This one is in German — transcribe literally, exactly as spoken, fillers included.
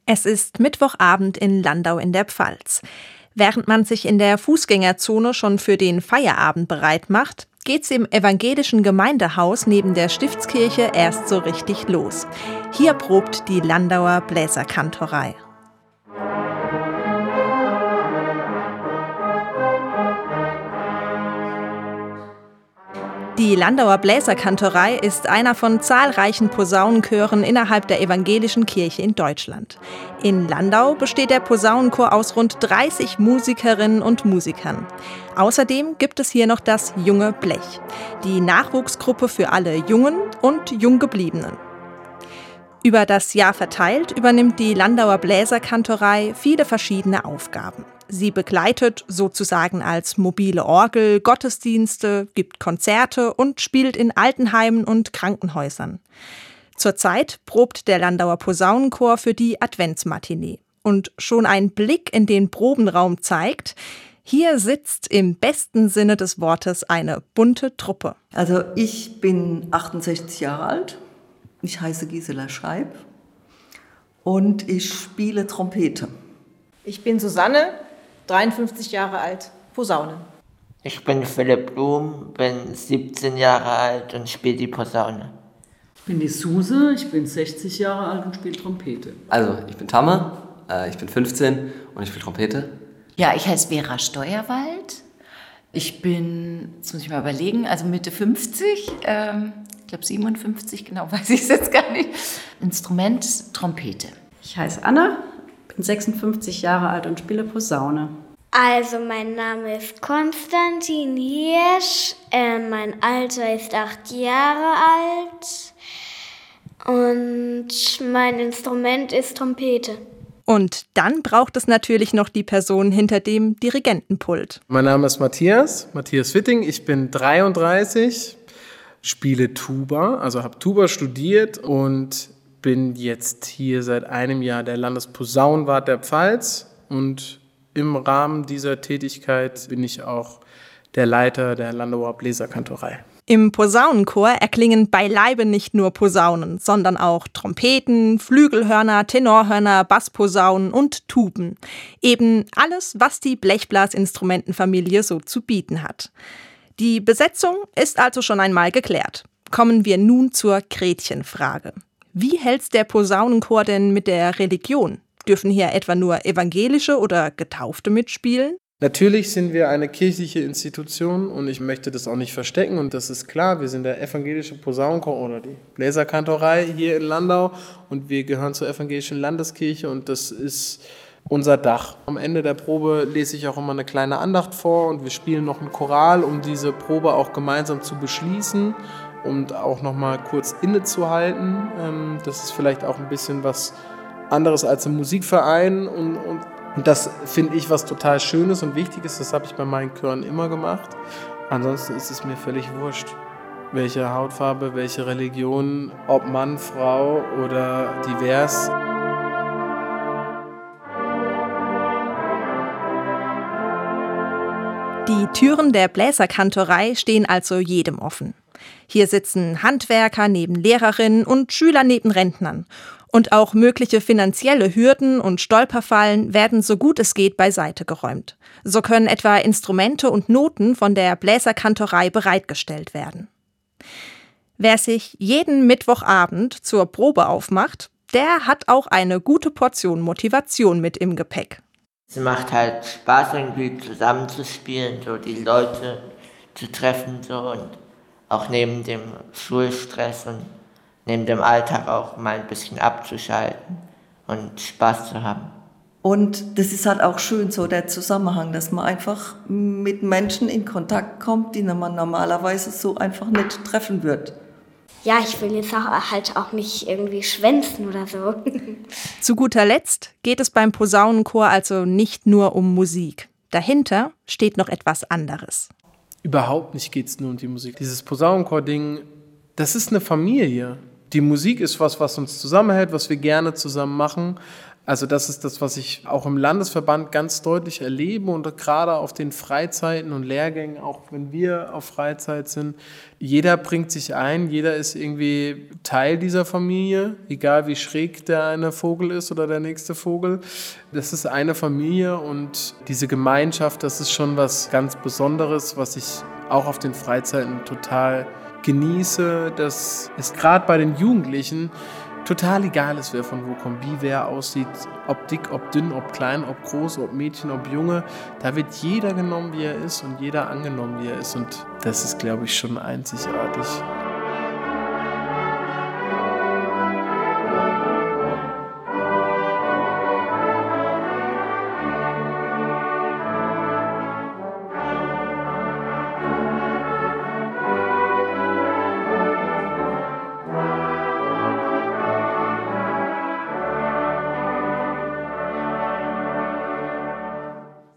Es ist Mittwochabend in Landau in der Pfalz. Während man sich in der Fußgängerzone schon für den Feierabend bereit macht, geht's im evangelischen Gemeindehaus neben der Stiftskirche erst so richtig los. Hier probt die Landauer Bläserkantorei. Die Landauer Bläserkantorei ist einer von zahlreichen Posaunenchören innerhalb der evangelischen Kirche in Deutschland. In Landau besteht der Posaunenchor aus rund dreißig Musikerinnen und Musikern. Außerdem gibt es hier noch das Junge Blech, die Nachwuchsgruppe für alle Jungen und Junggebliebenen. Über das Jahr verteilt übernimmt die Landauer Bläserkantorei viele verschiedene Aufgaben. Sie begleitet sozusagen als mobile Orgel Gottesdienste, gibt Konzerte und spielt in Altenheimen und Krankenhäusern. Zurzeit probt der Landauer Posaunenchor für die Adventsmatinee. Und schon ein Blick in den Probenraum zeigt, hier sitzt im besten Sinne des Wortes eine bunte Truppe. Also ich bin achtundsechzig Jahre alt, ich heiße Gisela Scheib und ich spiele Trompete. Ich bin Susanne, dreiundfünfzig Jahre alt, Posaune. Ich bin Philipp Blum, bin siebzehn Jahre alt und spiele die Posaune. Ich bin die Suse, ich bin sechzig Jahre alt und spiele Trompete. Also, ich bin Tamme, äh, ich bin fünfzehn und ich spiele Trompete. Ja, ich heiße Vera Steuerwald. Ich bin, jetzt muss ich mal überlegen, also Mitte fünfzig, ähm, ich glaube siebenundfünfzig, genau weiß ich es jetzt gar nicht. Instrument Trompete. Ich heiße Anna, bin sechsundfünfzig Jahre alt und spiele Posaune. Also mein Name ist Konstantin Hirsch, äh, mein Alter ist acht Jahre alt und mein Instrument ist Trompete. Und dann braucht es natürlich noch die Person hinter dem Dirigentenpult. Mein Name ist Matthias, Matthias Witting, ich bin dreiunddreißig, spiele Tuba, also habe Tuba studiert und bin jetzt hier seit einem Jahr der Landesposaunenwart der Pfalz und im Rahmen dieser Tätigkeit bin ich auch der Leiter der Landauer Bläserkantorei. Im Posaunenchor erklingen beileibe nicht nur Posaunen, sondern auch Trompeten, Flügelhörner, Tenorhörner, Bassposaunen und Tuben. Eben alles, was die Blechblasinstrumentenfamilie so zu bieten hat. Die Besetzung ist also schon einmal geklärt. Kommen wir nun zur Gretchenfrage. Wie hält's der Posaunenchor denn mit der Religion? Dürfen hier etwa nur evangelische oder Getaufte mitspielen? Natürlich sind wir eine kirchliche Institution und ich möchte das auch nicht verstecken und das ist klar, wir sind der evangelische Posaunenchor oder die Bläserkantorei hier in Landau und wir gehören zur evangelischen Landeskirche und das ist unser Dach. Am Ende der Probe lese ich auch immer eine kleine Andacht vor und wir spielen noch ein Choral, um diese Probe auch gemeinsam zu beschließen und auch noch mal kurz innezuhalten. Das ist vielleicht auch ein bisschen was anderes als im Musikverein und, und, und das finde ich was total Schönes und Wichtiges. Das habe ich bei meinen Chören immer gemacht. Ansonsten ist es mir völlig wurscht, welche Hautfarbe, welche Religion, ob Mann, Frau oder divers. Die Türen der Bläserkantorei stehen also jedem offen. Hier sitzen Handwerker neben Lehrerinnen und Schüler neben Rentnern. Und auch mögliche finanzielle Hürden und Stolperfallen werden so gut es geht beiseite geräumt. So können etwa Instrumente und Noten von der Bläserkantorei bereitgestellt werden. Wer sich jeden Mittwochabend zur Probe aufmacht, der hat auch eine gute Portion Motivation mit im Gepäck. Es macht halt Spaß, irgendwie zusammenzuspielen, so die Leute zu treffen so und auch neben dem Schulstress und neben dem Alltag auch mal ein bisschen abzuschalten und Spaß zu haben. Und das ist halt auch schön, so der Zusammenhang, dass man einfach mit Menschen in Kontakt kommt, die man normalerweise so einfach nicht treffen wird. Ja, ich will jetzt auch, halt auch nicht irgendwie schwänzen oder so. Zu guter Letzt geht es beim Posaunenchor also nicht nur um Musik. Dahinter steht noch etwas anderes. Überhaupt nicht geht es nur um die Musik. Dieses Posaunenchor-Ding, das ist eine Familie. Die Musik ist was, was uns zusammenhält, was wir gerne zusammen machen. Also das ist das, was ich auch im Landesverband ganz deutlich erlebe und gerade auf den Freizeiten und Lehrgängen, auch wenn wir auf Freizeit sind, jeder bringt sich ein, jeder ist irgendwie Teil dieser Familie, egal wie schräg der eine Vogel ist oder der nächste Vogel. Das ist eine Familie und diese Gemeinschaft, das ist schon was ganz Besonderes, was ich auch auf den Freizeiten total genieße. Das ist gerade bei den Jugendlichen total egal ist, wer von wo kommt, wie wer aussieht, ob dick, ob dünn, ob klein, ob groß, ob Mädchen, ob Junge. Da wird jeder genommen, wie er ist und jeder angenommen, wie er ist. Und das ist, glaube ich, schon einzigartig.